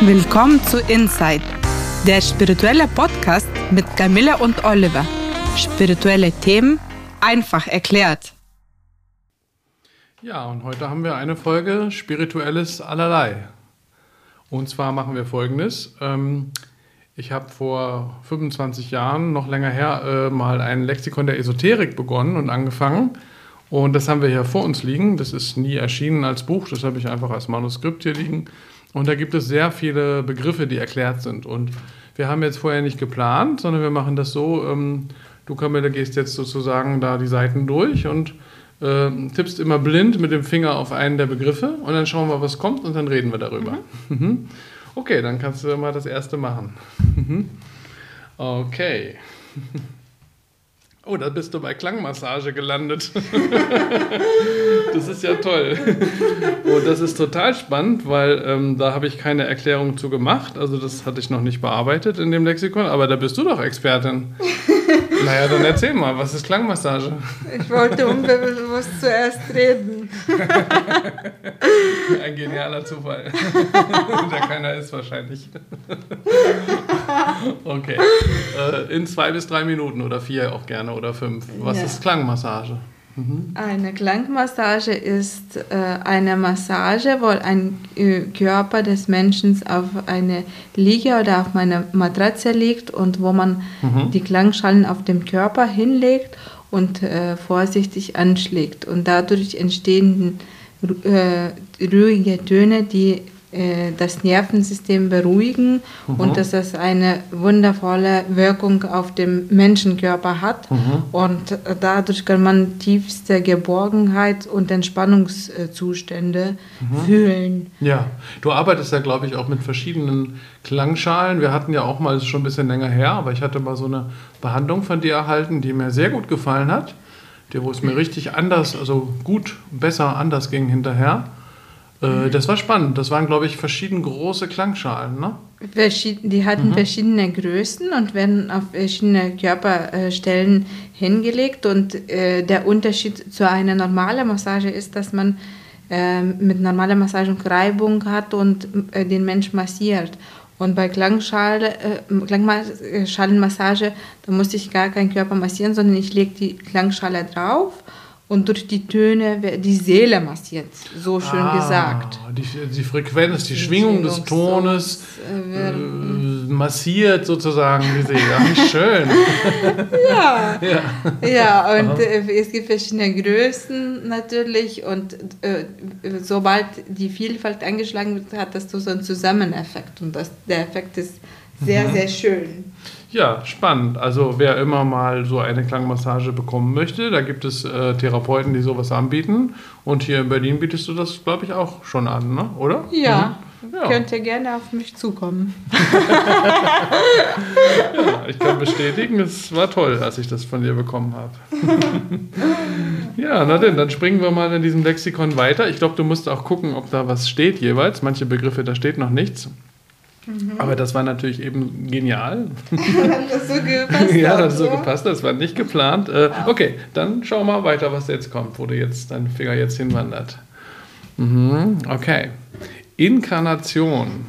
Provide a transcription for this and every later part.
Willkommen zu Inside, der spirituelle Podcast mit Camilla und Oliver. Spirituelle Themen einfach erklärt. Ja, und heute haben wir eine Folge Spirituelles allerlei. Und zwar machen wir Folgendes. Ich habe vor 25 Jahren, noch länger her, mal ein Lexikon der Esoterik begonnen und angefangen. Und das haben wir hier vor uns liegen. Das ist nie erschienen als Buch, das habe ich einfach als Manuskript hier liegen. Und da gibt es sehr viele Begriffe, die erklärt sind. Und wir haben jetzt vorher nicht geplant, sondern wir machen das so, du Camilla gehst jetzt sozusagen da die Seiten durch und tippst immer blind mit dem Finger auf einen der Begriffe und dann schauen wir, was kommt und dann reden wir darüber. Mhm. Okay, dann kannst du mal das erste machen. Okay. Oh, da bist du bei Klangmassage gelandet. Das ist ja toll. Und das ist total spannend, weil da habe ich keine Erklärung zu gemacht. Also das hatte ich noch nicht bearbeitet in dem Lexikon, aber da bist du doch Expertin. Naja, dann erzähl mal, was ist Klangmassage? Ich wollte unbewusst zuerst reden. Ein genialer Zufall. Der keiner ist wahrscheinlich. Okay. In 2 bis 3 Minuten oder 4 auch gerne oder 5. Was ist Klangmassage? Eine Klangmassage ist eine Massage, wo ein Körper des Menschen auf eine Liege oder auf eine Matratze liegt und wo man die Klangschalen auf dem Körper hinlegt und vorsichtig anschlägt. Und dadurch entstehen ruhige Töne, die das Nervensystem beruhigen und dass es eine wundervolle Wirkung auf den Menschenkörper hat. Und dadurch kann man tiefste Geborgenheit und Entspannungszustände fühlen. Ja, du arbeitest ja, glaube ich, auch mit verschiedenen Klangschalen. Wir hatten ja auch mal, das ist schon ein bisschen länger her, aber ich hatte mal so eine Behandlung von dir erhalten, die mir sehr gut gefallen hat, wo es mir richtig anders, also gut, besser, anders ging hinterher. Das war spannend. Das waren, glaube ich, verschiedene große Klangschalen, ne? Die hatten verschiedene Größen und werden auf verschiedene Körperstellen hingelegt. Und der Unterschied zu einer normalen Massage ist, dass man mit normaler Massage Reibung hat und den Mensch massiert. Und bei Klangschalenmassage, da muss ich gar keinen Körper massieren, sondern ich lege die Klangschale drauf. Und durch die Töne die Seele massiert, so schön gesagt. Die Frequenz, die Schwingung des Tones massiert sozusagen die Seele. Ach, schön. Ja, und es gibt verschiedene Größen natürlich. Und sobald die Vielfalt angeschlagen wird, hat das so einen Zusammeneffekt. Und der Effekt ist sehr, sehr schön. Ja, spannend. Also wer immer mal so eine Klangmassage bekommen möchte, da gibt es Therapeuten, die sowas anbieten. Und hier in Berlin bietest du das, glaube ich, auch schon an, ne? Oder? Ja, könnt ihr gerne auf mich zukommen. Ja, ich kann bestätigen, es war toll, als ich das von dir bekommen habe. Ja, na denn, dann springen wir mal in diesem Lexikon weiter. Ich glaube, du musst auch gucken, ob da was steht jeweils. Manche Begriffe, da steht noch nichts. Aber das war natürlich eben genial. Hat das so gepasst? Ja, das hat so gepasst, das war nicht geplant. Okay, dann schau mal weiter, was jetzt kommt, wo dein Finger jetzt hinwandert. Okay. Inkarnation.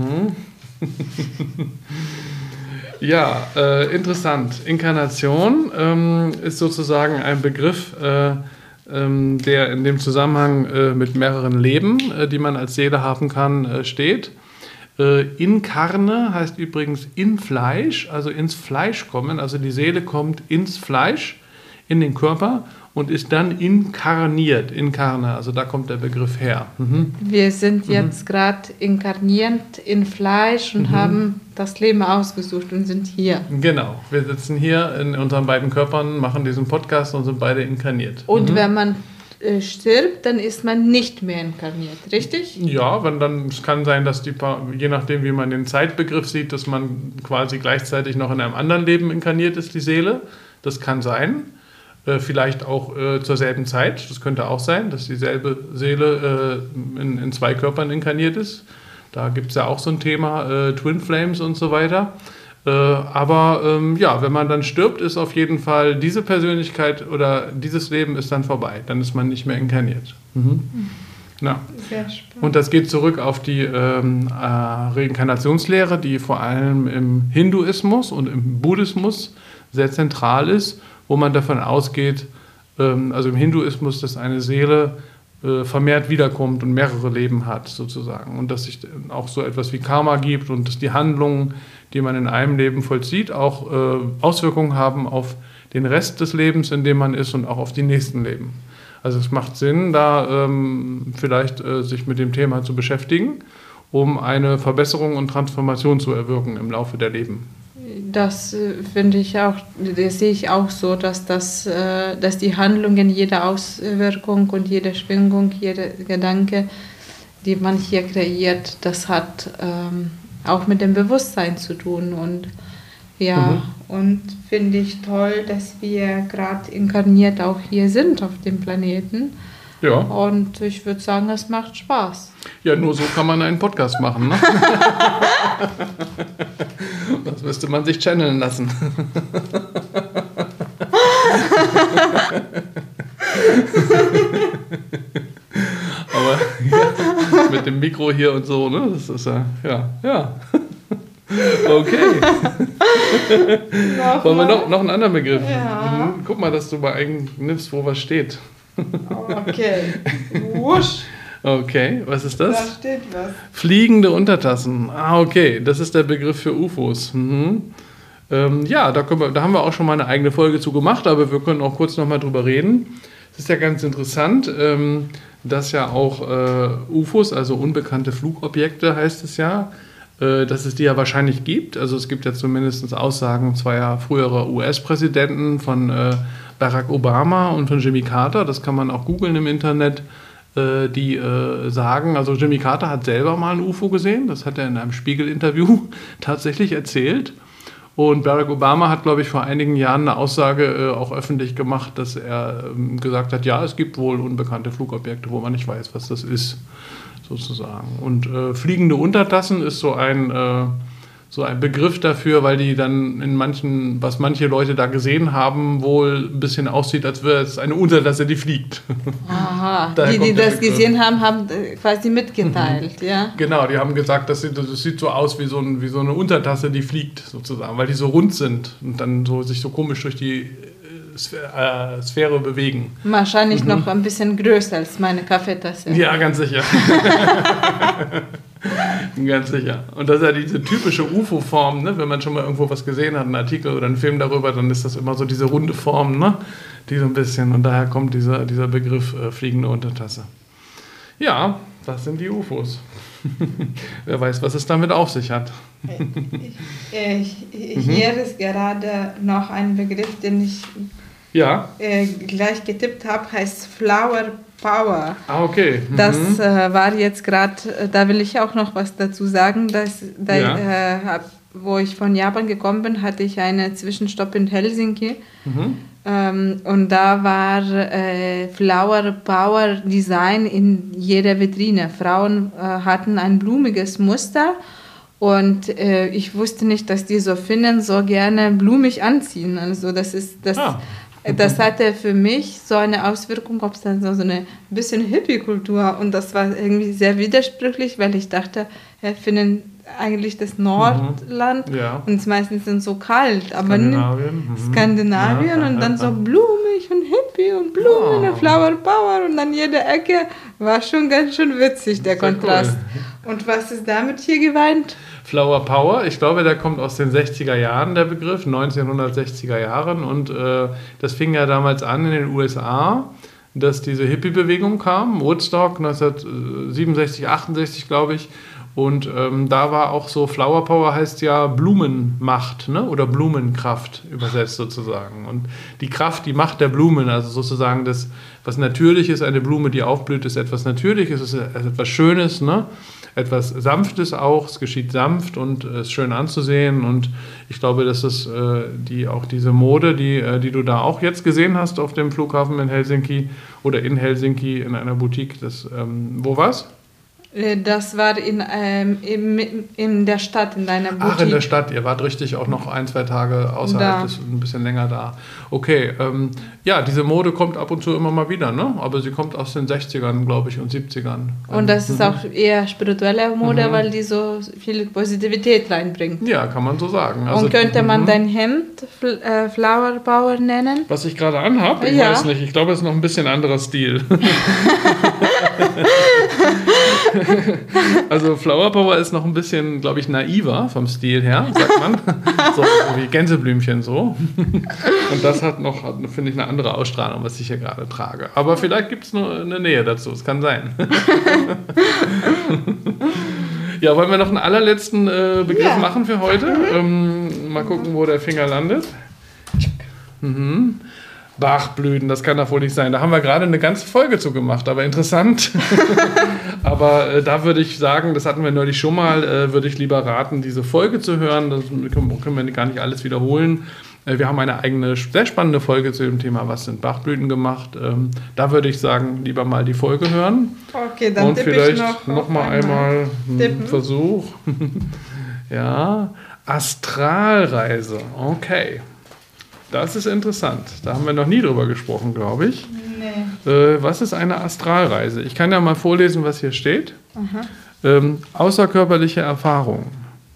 Ja, interessant. Inkarnation ist sozusagen ein Begriff, der in dem Zusammenhang mit mehreren Leben, die man als Seele haben kann, steht. Inkarne heißt übrigens in Fleisch, also ins Fleisch kommen. Also die Seele kommt ins Fleisch, in den Körper und ist dann inkarniert. Inkarne, also da kommt der Begriff her. Wir sind jetzt gerade inkarniert in Fleisch und haben das Leben ausgesucht und sind hier. Genau, wir sitzen hier in unseren beiden Körpern, machen diesen Podcast und sind beide inkarniert. Und wenn man stirbt, dann ist man nicht mehr inkarniert, richtig? Ja, es kann sein, dass je nachdem, wie man den Zeitbegriff sieht, dass man quasi gleichzeitig noch in einem anderen Leben inkarniert ist, die Seele. Das kann sein. Vielleicht auch zur selben Zeit. Das könnte auch sein, dass dieselbe Seele in 2 Körpern inkarniert ist. Da gibt es ja auch so ein Thema, Twin Flames und so weiter. Aber wenn man dann stirbt, ist auf jeden Fall diese Persönlichkeit oder dieses Leben ist dann vorbei. Dann ist man nicht mehr inkarniert. Ja. Sehr spannend. Und das geht zurück auf die Reinkarnationslehre, die vor allem im Hinduismus und im Buddhismus sehr zentral ist, wo man davon ausgeht, also im Hinduismus, dass eine Seele vermehrt wiederkommt und mehrere Leben hat sozusagen und dass sich auch so etwas wie Karma gibt und dass die Handlungen, die man in einem Leben vollzieht, auch Auswirkungen haben auf den Rest des Lebens, in dem man ist und auch auf die nächsten Leben. Also es macht Sinn, da vielleicht sich mit dem Thema zu beschäftigen, um eine Verbesserung und Transformation zu erwirken im Laufe der Leben. Das finde ich auch, das sehe ich auch so, dass die Handlungen, jede Auswirkung und jede Schwingung, jeder Gedanke, die man hier kreiert, das hat auch mit dem Bewusstsein zu tun. Und ja, und finde ich toll, dass wir gerade inkarniert auch hier sind auf dem Planeten. Ja. Und ich würde sagen, es macht Spaß. Ja, nur so kann man einen Podcast machen, ne? Das müsste man sich channeln lassen. Aber ja, mit dem Mikro hier und so, ne? Das ist ja. Okay. Wollen wir noch einen anderen Begriff? Ja. Guck mal, dass du mal nimmst, wo was steht. Okay. Wusch. Okay, was ist das? Da steht was. Fliegende Untertassen. Okay, das ist der Begriff für UFOs. Ja, da haben wir auch schon mal eine eigene Folge zu gemacht, aber wir können auch kurz noch mal drüber reden. Es ist ja ganz interessant, dass ja auch UFOs, also unbekannte Flugobjekte heißt es ja, dass es die ja wahrscheinlich gibt. Also es gibt ja zumindest Aussagen zweier früherer US-Präsidenten von Barack Obama und von Jimmy Carter. Das kann man auch googeln im Internet. Die sagen, also Jimmy Carter hat selber mal ein UFO gesehen. Das hat er in einem Spiegel-Interview tatsächlich erzählt. Und Barack Obama hat, glaube ich, vor einigen Jahren eine Aussage auch öffentlich gemacht, dass er gesagt hat, ja, es gibt wohl unbekannte Flugobjekte, wo man nicht weiß, was das ist, sozusagen. Und fliegende Untertassen ist so ein Begriff dafür, weil die dann was manche Leute da gesehen haben, wohl ein bisschen aussieht, als wäre es eine Untertasse, die fliegt. Aha, die das gesehen haben, haben quasi mitgeteilt, ja? Genau, die haben gesagt, das sieht so aus wie so eine Untertasse, die fliegt, sozusagen, weil die so rund sind und dann sich so komisch durch die Sphäre bewegen. Wahrscheinlich noch ein bisschen größer als meine Kaffeetasse. Ja, ganz sicher. Ganz sicher. Und das ist ja diese typische UFO-Form, ne? Wenn man schon mal irgendwo was gesehen hat, einen Artikel oder einen Film darüber, dann ist das immer so diese runde Form, ne? Die so ein bisschen, und daher kommt dieser Begriff fliegende Untertasse. Ja, das sind die UFOs. Wer weiß, was es damit auf sich hat. Hier ist gerade noch ein Begriff, den ich gleich getippt habe, heißt Flower Power. Okay. Das war jetzt gerade, da will ich auch noch was dazu sagen, wo ich von Japan gekommen bin, hatte ich einen Zwischenstopp in Helsinki. Und da war Flower Power Design in jeder Vitrine. Frauen hatten ein blumiges Muster und ich wusste nicht, dass die so Finnen so gerne blumig anziehen. Also das hatte für mich so eine Auswirkung, ob es dann so eine bisschen Hippie-Kultur, und das war irgendwie sehr widersprüchlich, weil ich dachte, Finnen eigentlich das Nordland und es meistens sind so kalt, aber Skandinavien und dann so blumig und Hippie und Blumen und Flower Power und an jeder Ecke war schon ganz schön witzig, der Kontrast. Cool. Und was ist damit hier gemeint? Flower Power, ich glaube, der kommt aus den 60er Jahren, der Begriff, 1960er Jahren, und das fing ja damals an in den USA, dass diese Hippie-Bewegung kam, Woodstock 1967, 68, glaube ich, und da war auch so, Flower Power heißt ja Blumenmacht, ne? Oder Blumenkraft übersetzt sozusagen. Und die Kraft, die Macht der Blumen, also sozusagen das, was natürlich ist, eine Blume, die aufblüht, ist etwas Natürliches, ist etwas Schönes, ne? Etwas Sanftes auch, es geschieht sanft und ist schön anzusehen, und ich glaube, dass es auch diese Mode, die du da auch jetzt gesehen hast auf dem Flughafen in Helsinki oder in Helsinki in einer Boutique, wo war's? Das war in der Stadt, in deiner Boutique. Ach, in der Stadt. Ihr wart richtig auch noch 1-2 Tage außerhalb, ein bisschen länger da. Okay, ja, diese Mode kommt ab und zu immer mal wieder, ne? Aber sie kommt aus den 60ern, glaube ich, und 70ern. Und das ist auch eher spirituelle Mode, weil die so viel Positivität reinbringt. Ja, kann man so sagen. Also, und könnte man dein Hemd Flower Power nennen? Was ich gerade anhabe? Ich weiß nicht. Ich glaube, es ist noch ein bisschen anderer Stil. Also Flower Power ist noch ein bisschen, glaube ich, naiver vom Stil her, sagt man. So wie Gänseblümchen so. Und das hat noch, finde ich, eine andere Ausstrahlung, was ich hier gerade trage. Aber vielleicht gibt es nur eine Nähe dazu, es kann sein. Ja, wollen wir noch einen allerletzten Begriff machen für heute? Mal gucken, wo der Finger landet. Bachblüten, das kann doch wohl nicht sein. Da haben wir gerade eine ganze Folge zu gemacht, aber interessant. Aber da würde ich sagen, das hatten wir neulich schon mal, würde ich lieber raten, diese Folge zu hören. Das können wir gar nicht alles wiederholen. Wir haben eine eigene, sehr spannende Folge zu dem Thema, was sind Bachblüten gemacht. Da würde ich sagen, lieber mal die Folge hören. Okay, dann und vielleicht noch mal einmal einen Versuch. Ja, Astralreise. Okay. Das ist interessant. Da haben wir noch nie drüber gesprochen, glaube ich. Nee. Was ist eine Astralreise? Ich kann ja mal vorlesen, was hier steht. Außerkörperliche Erfahrung.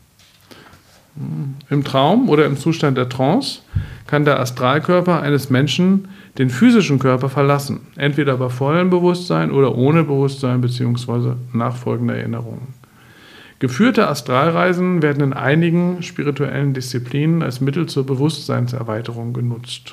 Im Traum oder im Zustand der Trance kann der Astralkörper eines Menschen den physischen Körper verlassen. Entweder bei vollem Bewusstsein oder ohne Bewusstsein bzw. nachfolgender Erinnerungen. Geführte Astralreisen werden in einigen spirituellen Disziplinen als Mittel zur Bewusstseinserweiterung genutzt.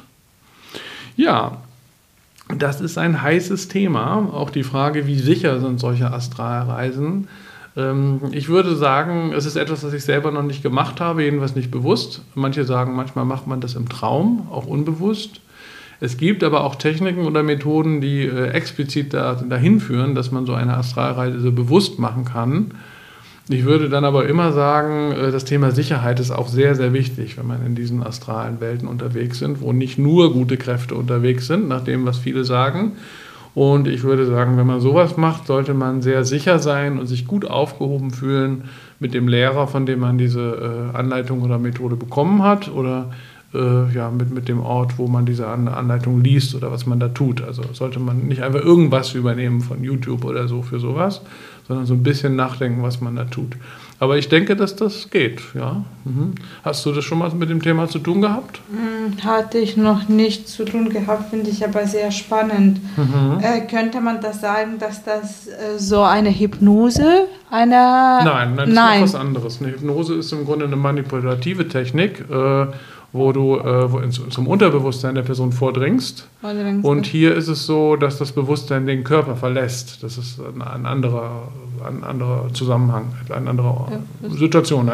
Ja, das ist ein heißes Thema. Auch die Frage, wie sicher sind solche Astralreisen? Ich würde sagen, es ist etwas, was ich selber noch nicht gemacht habe, jedenfalls nicht bewusst. Manche sagen, manchmal macht man das im Traum, auch unbewusst. Es gibt aber auch Techniken oder Methoden, die explizit dahin führen, dass man so eine Astralreise bewusst machen kann. Ich würde dann aber immer sagen, das Thema Sicherheit ist auch sehr, sehr wichtig, wenn man in diesen astralen Welten unterwegs sind, wo nicht nur gute Kräfte unterwegs sind, nach dem, was viele sagen. Und ich würde sagen, wenn man sowas macht, sollte man sehr sicher sein und sich gut aufgehoben fühlen mit dem Lehrer, von dem man diese Anleitung oder Methode bekommen hat, oder mit dem Ort, wo man diese Anleitung liest oder was man da tut. Also sollte man nicht einfach irgendwas übernehmen von YouTube oder so für sowas, sondern so ein bisschen nachdenken, was man da tut. Aber ich denke, dass das geht. Ja. Hast du das schon mal mit dem Thema zu tun gehabt? Hatte ich noch nicht zu tun gehabt, finde ich aber sehr spannend. Könnte man das sagen, dass das so eine Hypnose, Nein, das ist noch was anderes. Eine Hypnose ist im Grunde eine manipulative Technik, wo du zum Unterbewusstsein der Person vordringst. Und hier ist es so, dass das Bewusstsein den Körper verlässt. Das ist ein anderer Zusammenhang, eine andere Situation.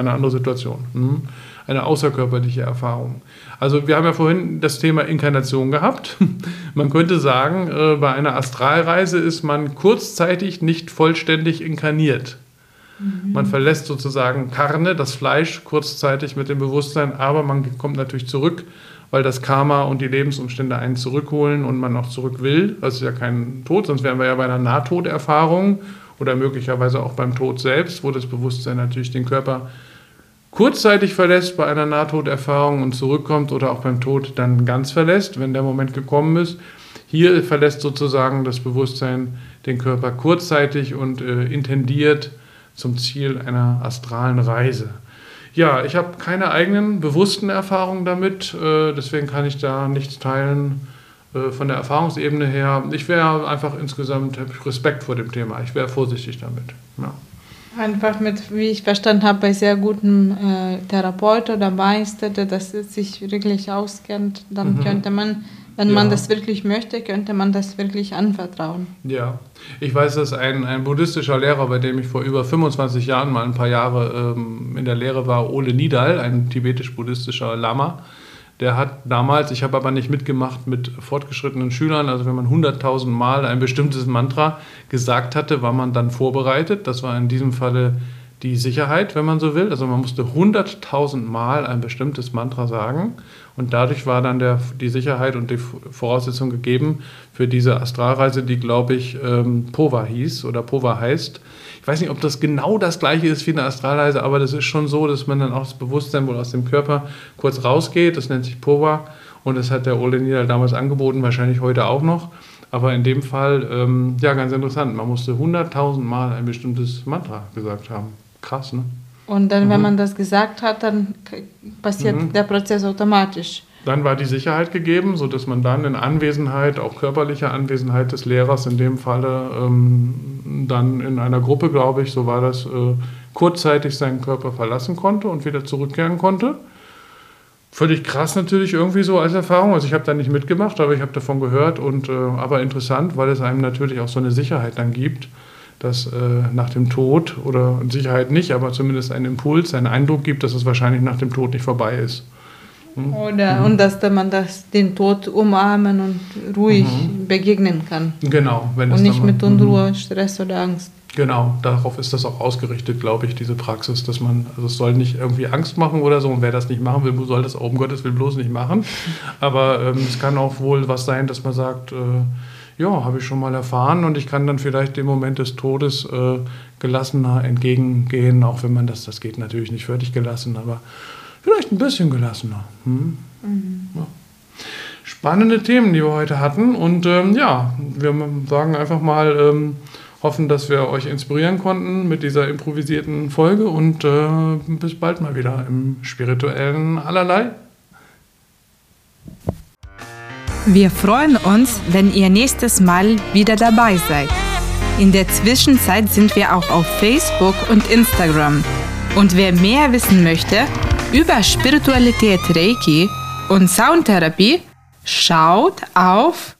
Eine außerkörperliche Erfahrung. Also wir haben ja vorhin das Thema Inkarnation gehabt. Man könnte sagen, bei einer Astralreise ist man kurzzeitig nicht vollständig inkarniert. Man verlässt sozusagen Karne, das Fleisch, kurzzeitig mit dem Bewusstsein, aber man kommt natürlich zurück, weil das Karma und die Lebensumstände einen zurückholen und man auch zurück will. Das ist ja kein Tod, sonst wären wir ja bei einer Nahtoderfahrung oder möglicherweise auch beim Tod selbst, wo das Bewusstsein natürlich den Körper kurzzeitig verlässt bei einer Nahtoderfahrung und zurückkommt oder auch beim Tod dann ganz verlässt, wenn der Moment gekommen ist. Hier verlässt sozusagen das Bewusstsein den Körper kurzzeitig und intendiert zum Ziel einer astralen Reise. Ja, ich habe keine eigenen bewussten Erfahrungen damit, deswegen kann ich da nichts teilen von der Erfahrungsebene her. Ich wäre einfach insgesamt, habe ich Respekt vor dem Thema, ich wäre vorsichtig damit. Ja. Einfach mit, wie ich verstanden habe, bei sehr gutem Therapeut oder Meister, der das sich wirklich auskennt, dann könnte man, wenn man das wirklich möchte, könnte man das wirklich anvertrauen. Ja, ich weiß, dass ein buddhistischer Lehrer, bei dem ich vor über 25 Jahren mal ein paar Jahre in der Lehre war, Ole Nidal, ein tibetisch-buddhistischer Lama, der hat damals, ich habe aber nicht mitgemacht mit fortgeschrittenen Schülern, also wenn man 100.000 Mal ein bestimmtes Mantra gesagt hatte, war man dann vorbereitet. Das war in diesem Falle die Sicherheit, wenn man so will. Also man musste 100.000 Mal ein bestimmtes Mantra sagen und dadurch war dann die Sicherheit und die Voraussetzung gegeben für diese Astralreise, die, glaube ich, Pova hieß oder Pova heißt. Ich weiß nicht, ob das genau das Gleiche ist wie eine Astralreise, aber das ist schon so, dass man dann auch das Bewusstsein wohl aus dem Körper kurz rausgeht. Das nennt sich Pova und das hat der Ole Niedal damals angeboten, wahrscheinlich heute auch noch. Aber in dem Fall, ganz interessant. Man musste 100.000 Mal ein bestimmtes Mantra gesagt haben. Krass, ne? Und dann, wenn man das gesagt hat, dann passiert der Prozess automatisch. Dann war die Sicherheit gegeben, sodass man dann in Anwesenheit, auch körperlicher Anwesenheit des Lehrers in dem Falle, dann in einer Gruppe, glaube ich, so war das, kurzzeitig seinen Körper verlassen konnte und wieder zurückkehren konnte. Völlig krass natürlich irgendwie so als Erfahrung. Also ich habe da nicht mitgemacht, aber ich habe davon gehört. Aber interessant, weil es einem natürlich auch so eine Sicherheit dann gibt, dass nach dem Tod, oder Sicherheit nicht, aber zumindest einen Impuls, einen Eindruck gibt, dass es wahrscheinlich nach dem Tod nicht vorbei ist. Und dass man den Tod umarmen und ruhig begegnen kann. Genau. Wenn und nicht mit Unruhe, Stress oder Angst. Genau, darauf ist das auch ausgerichtet, glaube ich, diese Praxis, dass also es soll nicht irgendwie Angst machen oder so, und wer das nicht machen will, soll das um Gottes Willen bloß nicht machen. Aber es kann auch wohl was sein, dass man sagt, habe ich schon mal erfahren und ich kann dann vielleicht dem Moment des Todes gelassener entgegengehen, auch wenn man das geht natürlich nicht völlig gelassen, aber vielleicht ein bisschen gelassener. Ja. Spannende Themen, die wir heute hatten und wir sagen einfach mal, hoffen, dass wir euch inspirieren konnten mit dieser improvisierten Folge und bis bald mal wieder im spirituellen Allerlei. Wir freuen uns, wenn ihr nächstes Mal wieder dabei seid. In der Zwischenzeit sind wir auch auf Facebook und Instagram. Und wer mehr wissen möchte über Spiritualität, Reiki und Soundtherapie, schaut auf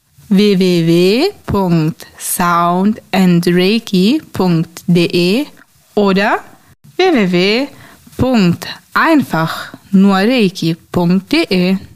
www.soundandreiki.de oder www.einfachnurreiki.de.